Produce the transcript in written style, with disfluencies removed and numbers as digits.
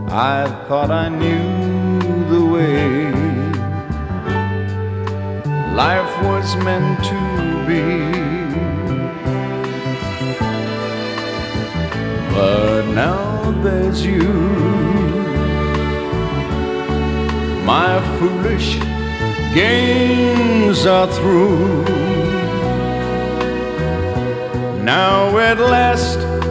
I thought I knew the way life was meant to be, but now there's you. My foolish games are through. Now at last